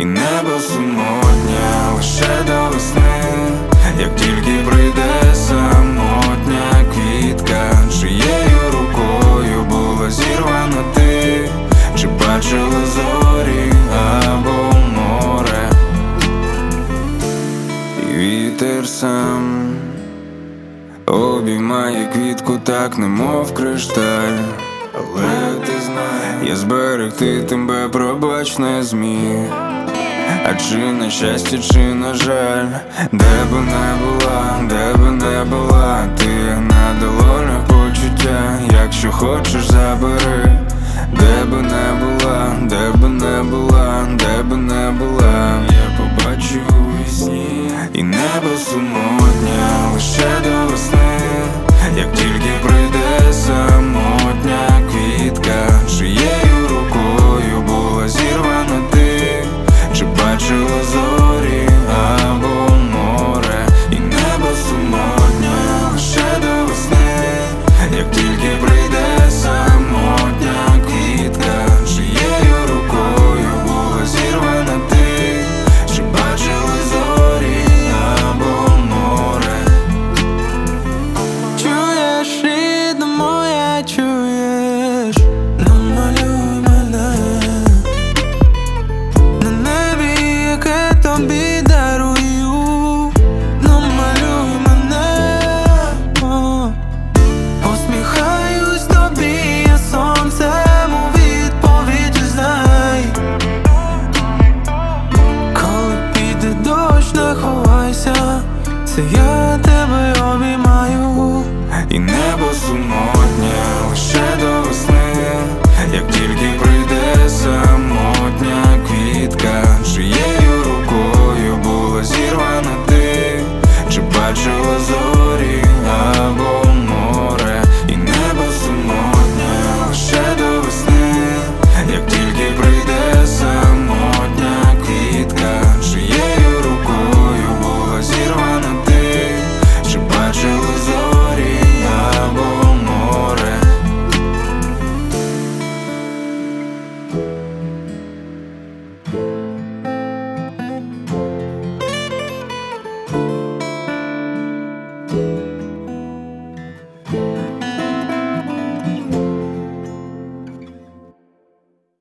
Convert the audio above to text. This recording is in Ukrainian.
і небо самотнє лише до весни. Як тільки прийде самотня квітка, чиєю рукою була зірвана ти, чи бачила зорі або море, і вітер сам обіймає квітку так, немов кришталь. Але ти знай, я зберегти тебе, пробач, не зміг. А чи на щастя, чи на жаль, де би не була, де би не була, ти на долонях почуття, якщо хочеш забери. Де би не була, де би не була, де би не була, я побачу у вісні, і небо самотнє лише до весни. Як тільки прийде самотня квітка, чиєю рукою була зірвана ти, чи бачила зорі або море, і небо самотнє лише до весни. Як тільки прийде самотня квітка, чиєю рукою була зірвана ти, чи бачила зорі або море. Чуєш, рідна моя, чуєш? Намалюй мене на небі, яке тобі дарую. Намалюй мене, посміхаюсь тобі, я сонцем у відповідь, знай. Коли піде дощ, не ховайся, це я.